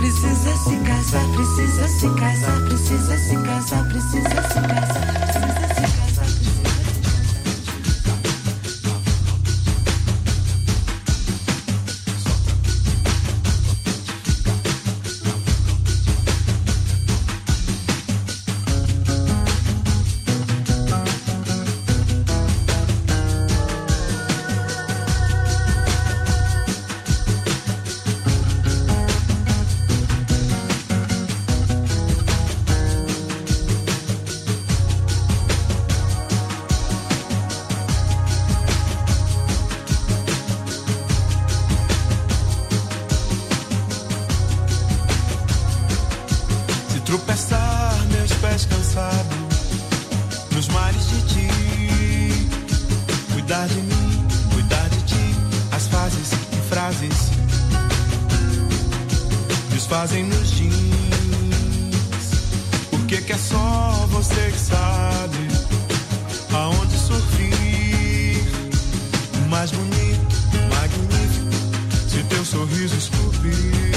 Precisa se casar, precisa se casar, precisa se casar, precisa se casar, precisa se casar. Tropeçar, meus pés cansados nos mares de ti. Cuidar de mim, cuidar de ti. As fases e frases desfazem nos jeans. Porque que é só você que sabe aonde sorrir. Mais bonito, magnífico, se teu sorriso esculpir.